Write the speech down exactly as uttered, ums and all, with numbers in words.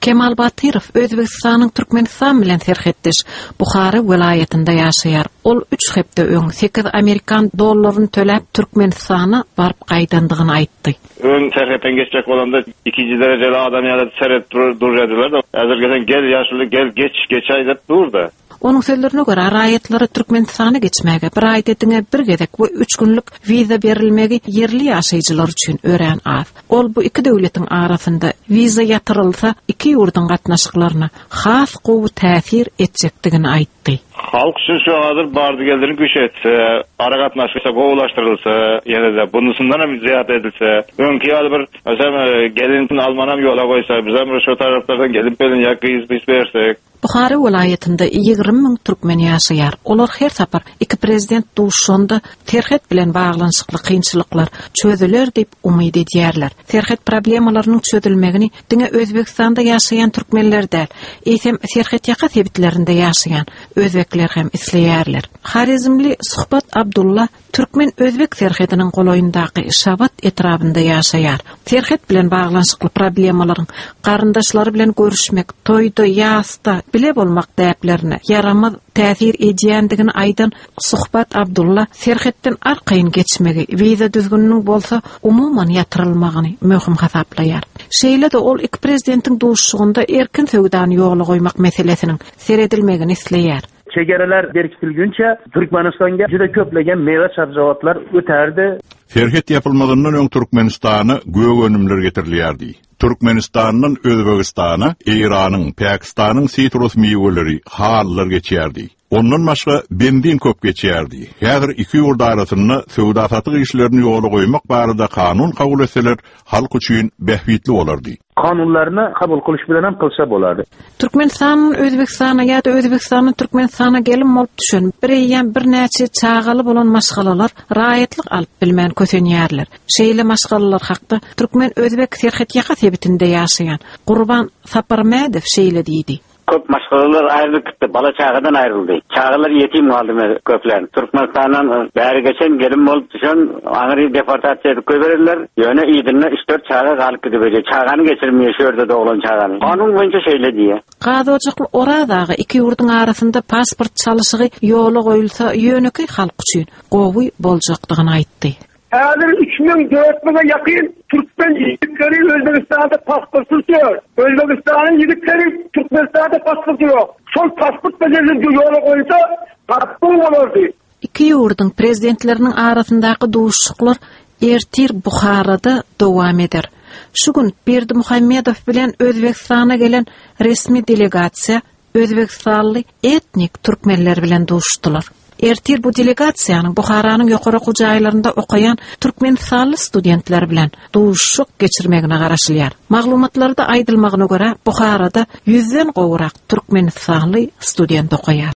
Kemal Batyrov Özbekistanyň Türkmenistan bilen serhetdeş Buhara welaýetinde ýaşaýar. Ol üç hepde öň sekiz Amerikan dollaryny töläp Türkmenistana baryp gaýdandygyny aýtdy. Ön serhetten geçecek bolanda ikinci dereceli adam ýa-da seret durýardylar da häzirgeden gel ýaşuly gel geç geç aýdap durdy. Onun sözlerine göre raýatlary Türkmenistana geçmäge bir aýdyňa bir gezek bu üç günlük viza berilmegi yerli ýaşaýjylar üçin ören az. Ol bu iki döwletiň arasynda viza ýatyrylsa iki ýurdun gatnaşyklaryna has gowy täsir etjekdigini aýtdy. Halk üçün şu hazır bardy geldirini güç etse, ara gatnaşysa gowulaşdyrylsa, ýa-da bunusundan hem ziýat edilse, öňki ýaly bir mesela gelin Almanam ýola goýsa, bizem şu taraplardan gelip bilen ýa-da biz bersek. Buhara welaýetinde ýygrym ming türkmen ýaşaýar. Olar her sapar iki prezident duşşunda terhet bilen baglanşykly kynçylyklar çözüler diýip umyt edýärler. Terhet problemalarynyň çözülmegini diňe Özbekistanda ýaşaýan türkmenler däl, eýsem terhet ýaka sebitlerinde ýaşaýan özbekler hem isleýärler. Harizmli Suhbat Abdullah Türkmen Özbek terhetiniň goloýundaky Şabat etrabynda ýaşaýar. Terhet bilen baglanşykly problemalaryň garyndaşlary bilen görüşmek, toýda, ýasta bile bolmak däplerine yaramaz täsir edýändigini aýdan Suhbat Abdullah serhetden arkaýyn geçmegi, viza düzgünlüğü bolsa umumyň ýatyrylmagyny möhüm hasaplaýar. Şeýle de ol iki prezidentiň duşşugynda erkin söwdany ýogly goýmak meselesiniň seredilmegini isleýär. Çegereler berkitilgünçe Türkmenistan'a juda köplegen meyve sabzawatlar öterdi. Serhet yapılmadığından öň Türkmenistana göw önümler getirilýärdi. Türkmenistanyň Özbekistana, Iranyň, Pakistanyň sitrus meweleri hallar geçýärdi. Ondan başga benzin köp geçýärdi. Häzir iki ýurt arasynda söwda satyk işlerini ýola goýmak barada kanun kabul etseler halk üçin behwitli bolardy. Kanunlaryny kabul kılış bilen hem kılsa bolardy. Türkmenistanyň Özbekistana ýa-da Özbekistanyň Türkmenistana gelin bolup düşen bir ýa bir näçe çağaly bolan maşgalalar raýatlyk alyp bilmän kösenýärler. Şeýle maşgalalar hakda Türkmen Özbek serhet ýaka sebitinde ýaşaýan Gurban Saparmadow şeýle diýdi. Köp maşgalalar ayrılıktı. Bala çağıdan ayrıldı. Çağılar yetim kaldı köpler. Türkmenistan'dan beri geçen gelin olup düşen Ağrı deportasiya edip köverirler. Yöne iyidinle üç dört çağa kalıp gidip çağını geçirmiyor şöyle de olan çağını. Kanun boyunca şöyle diye. Gazy ocakly oradagy iki ýurdun arasynda pasport çalyşygy ýola goýulsa ýöneki halk üçin gowy boljakdygyny aýtdy. Häzir üç ming dört minge ýakyn Türkmen ýigitleri Özbekistanda pasportsuz ýör. Özbekistanyň ýigitleri Türkmenistanda pasport ýok. Şol pasport meselesi ýola goýsa, gatnaşyk bolardy. İki ýurdun prezidentleriniň arasyndaky duşşuklar ertir Buharada dowam eder. Şu gün Berdimuhammedow bilen Özbekistana gelen resmi delegasiýa Özbekistanly etnik türkmenler bilen duşdular. Ertir bu delegasiýanyň Buharanyň ýokary gujaýlarynda okaýan türkmenistanly studentler bilen duşşuk geçirmegine garaşylýar. Maglumatlarda aýdylmagyna görä Buharada yüzden gowrak türkmenistanly student okaýar.